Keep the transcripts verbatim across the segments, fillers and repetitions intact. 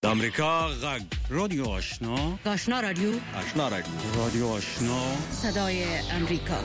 امریکا غږ رادیو آشنا آشنا رادیو آشنا رادیو رادیو آشنا صدای امریکا.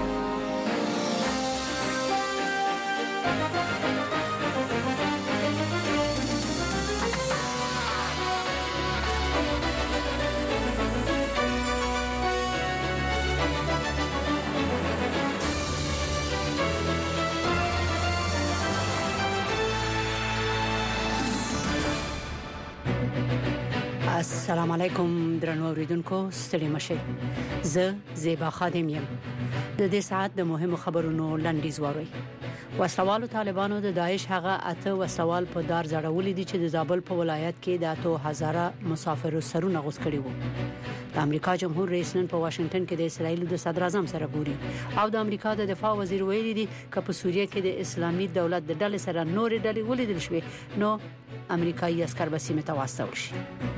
السلام علیکم درنو اوریدونکو، ستړي مشه. زه زیبا خادم یم. د دې ساعت د مهمو خبرونو لنډیز ووري. وسوالو طالبانو د داعش هغه اته وسوال په دار ځړولې دي چې د زابل په ولایت کې د اتو هزاره مسافرو سرونه غوښ کړي وو. د امریکا جمهور رئیس نن په واشنگټن کې د اسرایل د صدر اعظم سره ګوري او د امریکا د دفاع وزیر ویلي دي چې په سوریه کې د اسلامي دولت د ډلې سره نور ډلې ولیدل شوې نو امریکایي عسكر به سیمه ته واستول شي.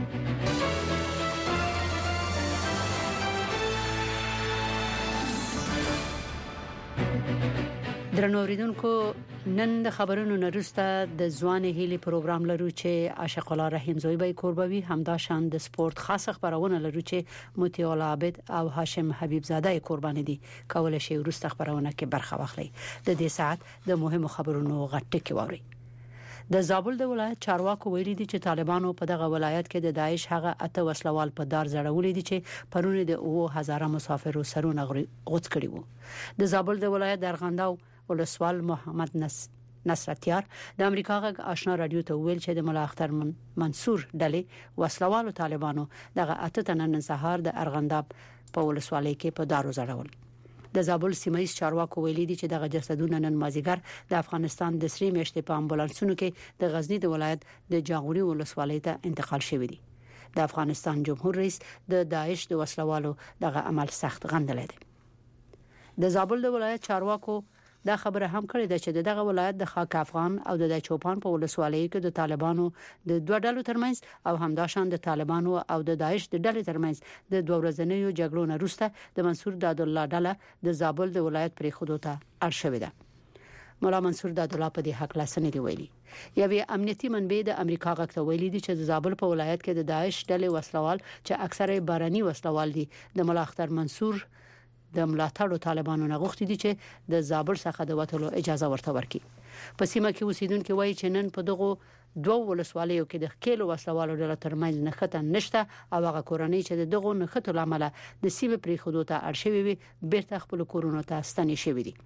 درنو اوریدونکو، نن د خبرونو نرسته د ځوان هیلي پروګرام لرو چې عاشق الله رحیم زوی به قربوي، همدا شان د سپورت خاصه خبرونه لرو چې موتی الله عابد او هاشم حبیب زاده قربان دي. کول شي ورسته خبرونه کې برخه واخلي. د دې ساعت د مهمو خبرونو غټه کې ووري. د زابل د ولایت چارواکو ویلي دي چې طالبانو په دغه ولایت کې د داعش هغه اته وسلوال په دار ځړولې دي چې پرونه د اوه هزاره مسافرو سرونه غوڅ کړي وو. د زابل د ولایت د ارغنداو ولسوال محمد نس نصرتیار د امریکا غږ آشنا رادیو ته ویل چې د ملا اختر من منصور ډلې وسلوالو طالبانو دغه اته تنن سهار د ارغنداب په ولسوالۍ کې په دارو ځړول. د زابل سیمایي چارواکو ویلي دي چې دغه جسدونه نن مازیګر د افغانستان د سری میاشتې په امبولانسونو کې د غزنی د ولایت د جاغوري ولسوالۍ ته انتقال شوی دي. د افغانستان جمهور رئیس د داعش د وسلوالو دغه عمل سخت غندلی دی. د زابل د ولایت چارواکو دا خبره هم کړې ده چې دغه ولایت د خاک افغان او د چوپان په ولسوالۍ کې د طالبانو د دوه ډلو ترمنځ او همداشان د طالبانو او د داعش د ډلې ترمنځ د دوه ورځنیو جګړو نه وروسته د منصور داد الله ډله د زابل د ولایت پرې خودو ته اړ شوې ده. مولا منصور داد الله په دې حق لاسنه دی ویلي. یوه امنیتي منبع د امریکا غږ ته ویلي دي چې د زابل په ولایت کې د داعش ډلې وسلوال چې اکثره باراني وسلوال دي د مولا اختر منصور د ملاتړو طالبانو نه غوښتي دي چې د زابل څخه د وټلو اجازه ورته ورکړي. په سیمه کې اوسیدونکو وایي چې نن په دغه دوه ولسوالیو کې د خېلو وسلوالو ډله ترمنځ نښته نشته او هغه کورنۍ چې دغه نښته لامل د سیمه پرې خودو ته ارشوي وي بیرته خپل کورونو ته ستنې شوي دي.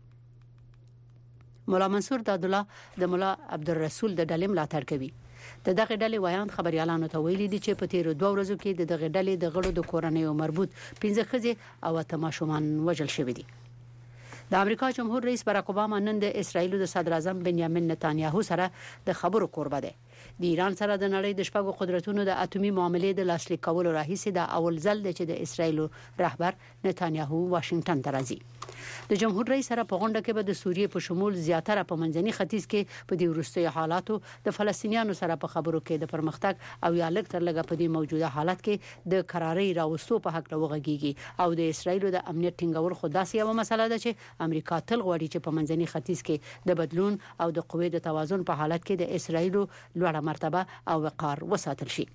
مولا منصور داد الله د مولا عبدالرسول د ډلې ملاتړ کوي. د دغه ډلې وایان خبريالانو ته ویلي دي چې په تیر دوه ورځو کې د دغه ډلې د غړو د کورنۍ مربوط پنځه ښځې او تماشومان وژل شوي دي. د امریکا جمهور رئیس باراک اوباما نن د اسرایل د صدر اعظم بنیامین نتانیاهو سره د خبرو کوربه دی. د ایران سره د نړۍ د شپږو قدرتونو د اټومي معاملې د لاسلیک کولو راهیسې د اول ځل دی چې د اسرایل رهبر نتانیاهو واشنگټن ته راځي. د جمهور رئیس سره په غونډه کې به د سوریې په شمول زیاتره په منځني ختیځ کې په دې وروستي حالاتو د فلسطینیانو سره په خبرو کې د پرمختګ او یا لږ تر لږه په دې موجوده حالت کې د قرارې راوستو په حق لوغږیږي او د اسرایل د امنیت ټینګول خو داسې یو مسله ده چې امریکا تل غواړي چې په منځني ختیځ کې د بدلون او د قوې د توازن په حالت کې د اسرایل لوړه مرتبه او وقار وساتل شي.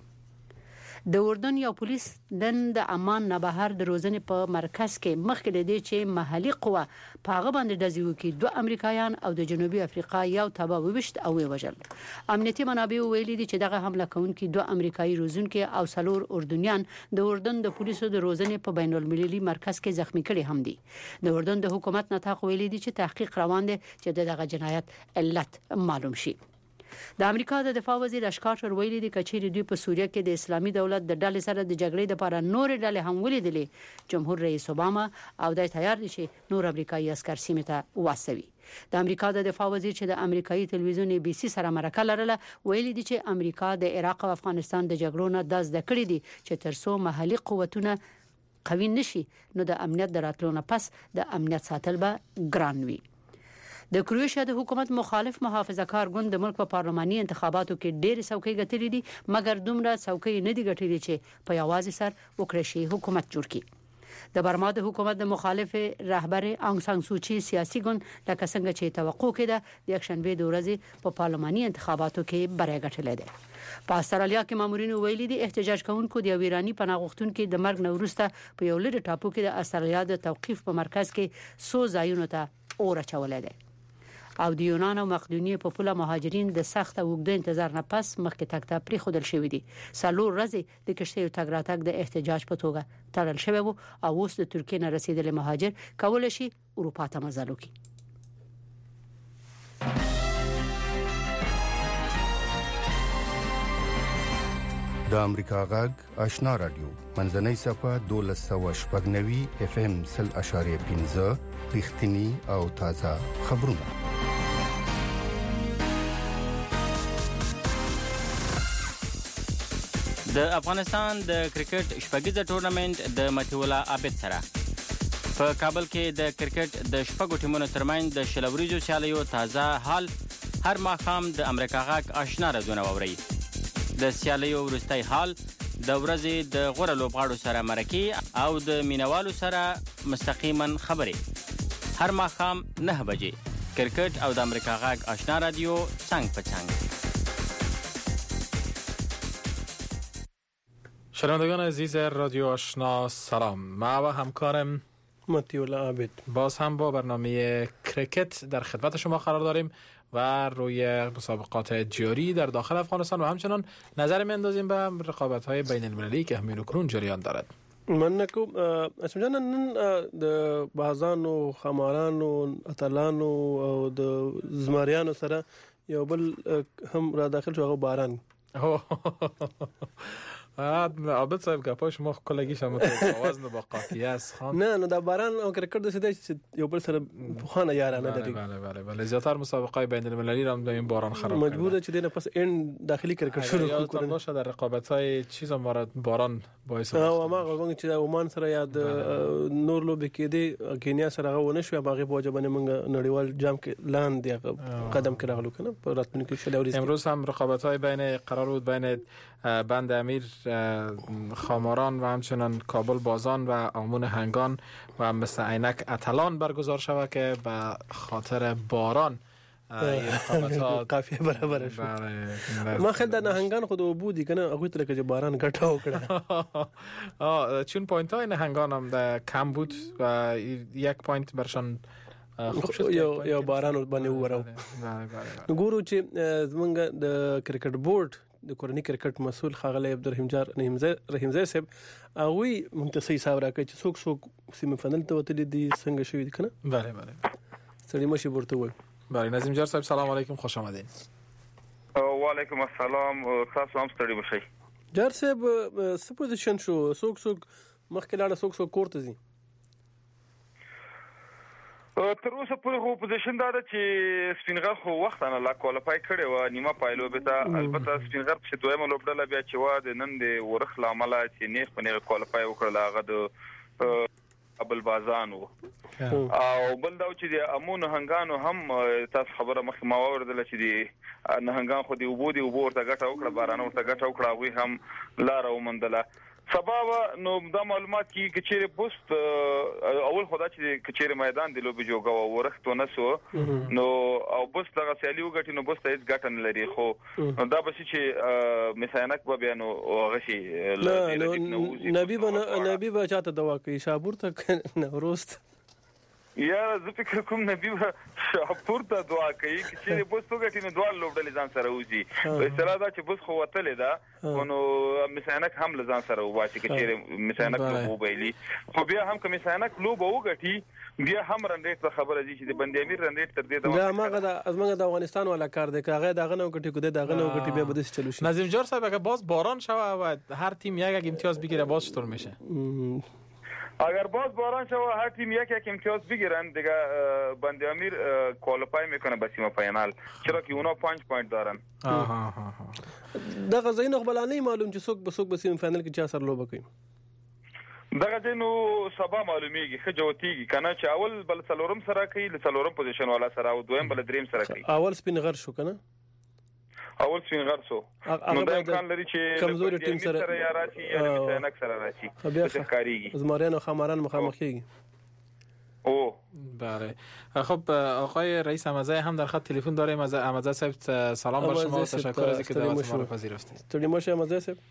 د اردن یو پولیس نن د امان نه بهر د روزنې په مرکز کې مخکې د دې چې محلي قوه په هغه باندې دزي وکي دوه امریکایان او د جنوبي افریقا یو تبا وبشت او وژل. امنیتي منابع ویلي دي چې دغه حمله کوونکي دوه امریکایي روزونکي او څلور اردنیان د اردن د پولیسو د روزنې په بین المللي مرکز کې زخمی کړي هم دي. د اردن د حکومت نتاق ویلي دي چې تحقیق روان دي چې دغه جنایت علت معلوم شي. د امریکا د دفاع وزیر اشکار ویلي دي چې دوی په سوریه کې د اسلامي دولت د ډلې سره د جګړې لپاره نور ډلې هم ولیدلې. جمهور رئیس اوباما او د تیار دي چې نور امریکایي عسكر سیمه ته واستوي. د امریکا د دفاع وزیر چې د امریکایي تلویزیون ای بي سي سره مرکه لرله ویلي دي چې امریکا د عراق او افغانستان د جګړو نه د زده کړې دي چې ترڅو محلي قوتونه قوي نشي نو د امنیت د راتلو نه پس د امنیت ساتل به ګران وي. د کروشیا د حکومت مخالف محافظه‌کار ګوند د ملک په پارلماني انتخاباتو کې ډېر څوکۍ ګټلې دي مګر دومره څوکۍ نه دي ګټلې چې په یوازې سر وکړي حکومت جوړ کړي. د برما د حکومت د مخالف رهبر آنګ سان سوچي سیاسي ګوند لکه څنګه چې توقع کېده د یک شنبه د ورځې په پارلماني انتخاباتو کې بری ګټلې ده. په استرالیا کې مامورین ویلي دي احتجاج کوونکو د ایرانی پناه غوښتونکو د مرګ نورسته په یو لړ ټاپو کې د استرالیا د توقيف په مرکز کې سو ځایونو ته اور چولې ده او د یونان او مقدونیې په پوله مهاجرین د سخت او اوږد انتظار نه پس مخکې تک ته پری خودل شوې دي سالور ورځې د کشتیو تګ راتګ د احتجاج په توګه تړل شوی وو او اوس د ترکیې نه رسیدلي مهاجر کولای شي اروپا ته مزل وکړي. د امریکا غږ آشنا رادیو منځنۍ صفه دولس سوه شپږ نوي اف ام سل اشاریه پنځه رښتینی او تازه خبرونه. د افغانستان د کرکټ شپږیزه ټورنمنت د متیولا عابد سره په کابل کې د کرکټ د شپږو ټیمونو ترمنځ د شلوریزو سیالیو تازه حال هر ماښام د امریکا غږ آشنا رادیو اوري. د سیالیو وروستی حال د ورځې د غوره لوبغاړو سره مرکې او د مینوالو سره مستقیما خبرې هر ماښام نه بجې کرکټ او د امریکا غږ آشنا رادیو څنګ په څنګ. شنوندگان عزیز رادیو آشنا سلام، ما و همکارم متیولا عابد باز هم با برنامه کرکت در خدمت شما قرار داریم و روی مسابقات جاری در داخل افغانستان و همچنان نظر می‌اندازیم به رقابت‌های بین المللی که همین اکنون جریان دارد. من نکو اسم جان نن د بازانو خمارانو اتلانو او د زمریانو سره یو بل هم را داخل شو باران. عابد صاحب گپای شما کلگیش هم وزن با قافیه است خان. نه نه دا باران او کرکټ د سیده یو بل سره بخانه یارانه دي. بله بله بله زیاتر مسابقات بین المللی را این باران خراب کرده. مجبوره چې دینه پس این داخلی کرکټ شروع کنه. باشه در رقابت‌های چیزا ما باران باعث او ما غوږ چې عمان سره یاد نور لوب کې دي کینیا سره غوونه شو باغی په وجبنه موږ نړیوال جام کې لاندې قدم کې راغلو کنه په راتلونکي شلوري. امروز هم رقابت‌های بین قرار بود بین بند امیر خاماران و همچنان کابل بازان و آمون هنگان و مثل عینک اتلان برگزار شود که به خاطر باران رقابت‌ها قافیه برابر شد. ما خیلی در نهنگان خود بودی کنه اگه تو که باران گټاو کړه. چون پوینت های نهنگان هم کم بود و یک پوینت برشان خوب شد یا یا باران باندې ورو. ګورو چې زمونږ د کرکټ بورډ د کورنۍ کرکټ مسول خاغلی عبدالرحیم جار رحیم زای صاحب اوی منتسی حساب راکړي چې څوک څوک سیمه فائنل ته وتلي دي څنګه شوی دي کنه. بله بله سړی مشي ورته وای. بله نظیم جار صاحب سلام علیکم خوش آمدید. و علیکم السلام تاسو هم ستړي بشئ. جار صاحب څه پوزیشن شو څوک څوک مخکې لاړه څوک څوک کوړه ځي. تر اوسه پورې خو پوزیشن دا ده چې سپینغر خو وخت نه لا کوالیفای کړي و نیمه پایلو به ته البته سپینغر چې دویمه لوبډله بیا چې و د نن د ورخ لامل چې نیغ په نیغه کوالیفای وکړل هغه د ابل بازان وو او بل دا چې د امون هنګانو هم تاسو خبره مخ ما وردل چې د نهنګان خو دی وبو دی وبو ورته ګټه وکړه باران ورته ګټه وکړه وی هم لار ومندله سبب نو دا معلومات کی کچېره پوسټ اول خدا چې کچېره میدان دی لوبي جوګه و ورخته نسو نو او بس دغه سیالي وګټي نو بس ته هیڅ ګټه نه لري خو دا بس چې مساینک به بیانو غشي نبی بنا نبی به چاته دوا کوي شابور ته نوروست یا زه فکر کوم نبی شاپور ته دعا کوي چې بس وګټي نو دوه لوبډلې ځان سره وځي په اصطلاح دا چې بس خو وتلې ده نو مساینک هم ځان سره وباسي چې مساینک لوب وبایلی خو بیا هم کوم مساینک لوب وګټي بیا هم رنډیټ په خبره دي چې د بندي امیر رنډیټ تر دې دا ماغه د ازمنه د افغانستان ولا کار دی کاغه دغه نو وګټي کو دغه نو وګټي بیا بده چلو شي. نظیم جار صاحب اگه باز باران شوه و هر تیم یک یک امتیاز بگیره باز چطور میشه؟ اگر باز باران شوه هر تیم یک یک امتیاز بگیرن دیگه بندی امیر کوالیفای میکنه به سیمی فاینال چرا که اونا پنج پوینت دارن. دغه زین خپلانی معلوم چې څوک به څوک به سیمی فاینال کې چا سره لوب کوي. دغه دینو سبا معلومیږي خجوتیږي کنه چې اول بل څلورم سره کوي ل څلورم پوزیشن والا سره او دویم بل دریم سره کوي. اول سپین غر شو کنه اول سپین غر شو نو دا امکان لري چې کمزوري ټیم سره یا راشي یا مساینک سره راشي څه کاریږي زمریان او خماران مخامخ کیږي. او بله. خب آقای رئیس امزه هم در خط تلفن داریم. از امزه صاحب سلام بر شما، تشکر از اینکه دعوت ما را پذیرفتید. تونی ماشه امزه صاحب